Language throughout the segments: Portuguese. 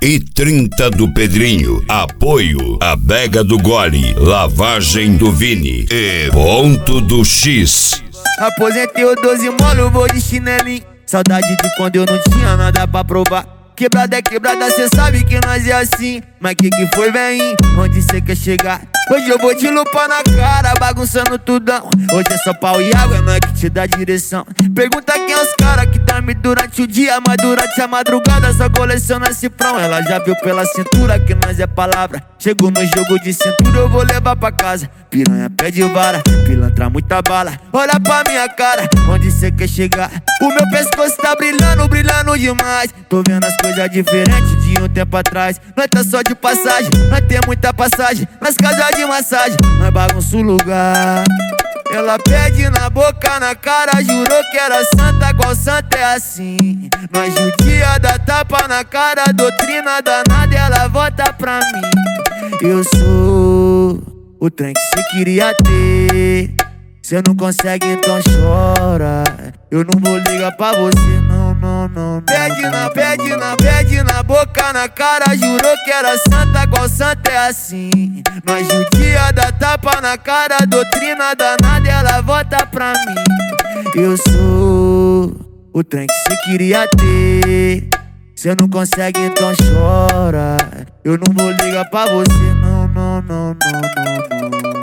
e 30 do Pedrinho. Apoio Adega do Gole, Lavagem do Vini e Ponto do X. Aposentei o 12 molo, vou de chinelinho. Saudade de quando eu não tinha nada pra provar. Quebrada é quebrada, cê sabe que nós é assim. Mas que foi, vem? Onde cê quer chegar? Hoje eu vou te lupar na cara, bagunçando tudão. Hoje é só pau e água, é nós que te dá direção. Pergunta quem é os cara que dorme durante o dia, mas durante a madrugada só coleciona cifrão. Ela já viu pela cintura que nós é palavra. Chegou no jogo de cintura, eu vou levar pra casa. Piranha pede vara, pilantra muita bala. Olha pra minha cara, onde cê quer chegar? O meu pescoço tá brilhando, brilhando demais. Tô vendo as coisas diferentes de um tempo atrás. Nós tá só de passagem, nós tem muita passagem. Nas casas de massagem, nós bagunça o lugar. Ela pede na boca, na cara, jurou que era santa, qual santa é assim? Nós judia, dá tapa na cara, doutrina danada, ela volta pra mim. Eu sou o trem que cê queria ter. Cê não consegue, então chora. Eu não vou ligar pra você, não, não, não. Pede na boca, na cara, jurou que era santa, qual santa é assim? Nós judia, dá tapa na cara, doutrina danada, ela volta pra mim. Eu sou o trem que cê queria ter. Cê não consegue, então chora. Eu não vou ligar pra você, não, não, não, não, não.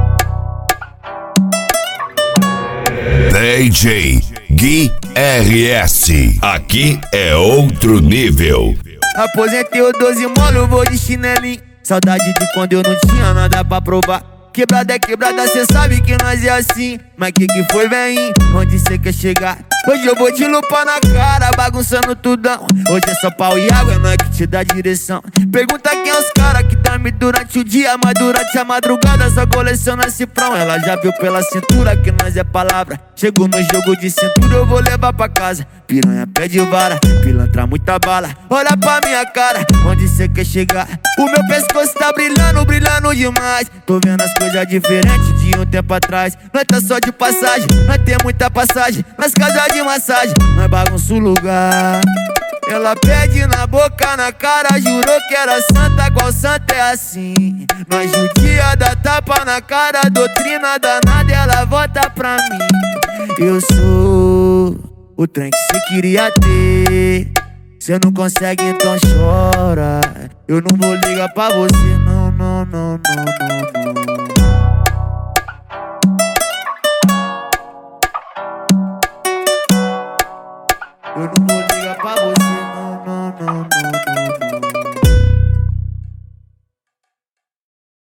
DJ Gui RS, aqui é outro nível. Aposentei o 12 molo, vou de chinelinho. Saudade de quando eu não tinha nada pra provar. Quebrada é quebrada, cê sabe que nós é assim. Mas que foi, vem? Onde cê quer chegar? Hoje eu vou te lupar na cara, bagunçando tudão. Hoje é só pau e água, é nós que te dá direção. Pergunta quem é os cara que dorme durante o dia, mas durante a madrugada só coleciona cifrão. Ela já viu pela cintura que nós é palavra. Chegou no jogo de cintura, eu vou levar pra casa. Piranha pede vara, pilantra muita bala. Olha pra minha cara, onde cê quer chegar? O meu pescoço tá brilhando, brilhando demais. Tô vendo as coisas diferentes de um tempo atrás. Nós tá só de passagem, nós tem muita passagem. Nas casas de massagem, nós bagunça o lugar. Ela pede na boca, na cara, jurou que era santa, qual santa é assim? Nós judia, dá tapa na cara, doutrina danada, ela volta pra mim. Eu sou o trem que cê queria ter. Cê não consegue, então chora. Eu não vou ligar pra você, não, não, não, não, não. Eu não vou ligar pra você, não, não, não, não.